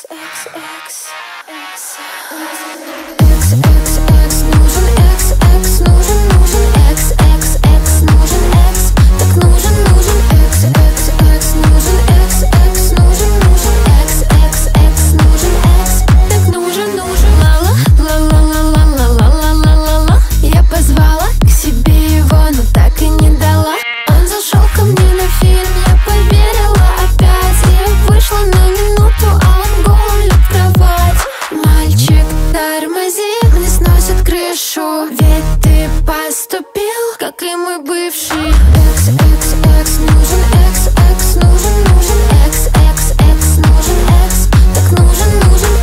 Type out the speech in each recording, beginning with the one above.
Ведь ты поступил, как и мой бывший. Экс, экс, экс, нужен экс, экс, нужен, нужен экс, экс, экс, нужен экс, так нужен, нужен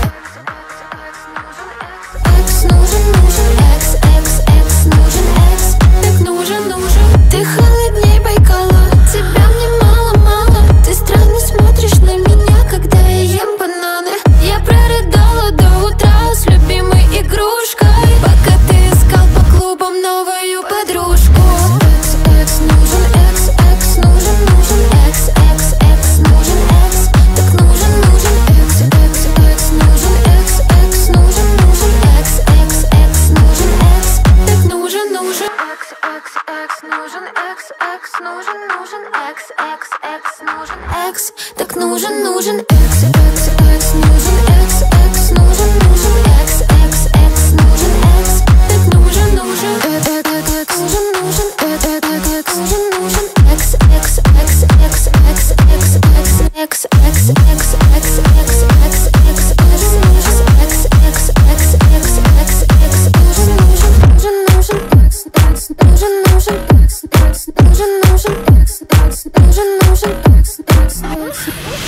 экс, нужен, нужен экс, экс, экс, нужен экс, так нужен, нужен. Ты холодней Байкала, тебя мне мало-мало. Ты странно смотришь на меня, когда я ем бананы. Я прорыдала до утра с любимой игрушкой, пока ты искал по клубам новую подружку. Экс, экс, нужен экс, экс, нужен, нужен экс, экс, экс, нужен экс, так нужен, нужен экс, экс, экс, нужен экс, экс, нужен, нужен экс, экс, экс, нужен экс, так нужен, нужен экс, экс, экс, нужен экс, экс, нужен, нужен экс, экс, экс, нужен экс, так нужен, нужен экс, экс, экс, нужен экс, экс, нужен, нужен экс, экс, экс, нужен экс, так нужен, нужен нужен, нужен нужен, нужен экс, экс, экс, экс, экс, экс, экс, экс, экс, экс, экс, экс, экс, экс, нужен, нужен экс, экс, экс, экс, экс, экс, нужен, нужен, нужен, нужен экс, экс, нужен, нужен экс, экс, нужен, нужен экс, экс, нужен, нужен экс, экс, экс.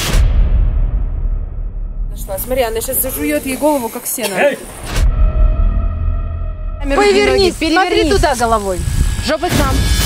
Нашла. Смотри, она сейчас зажует ей голову, как сено. Повернись, смотри туда головой. Жопой к нам.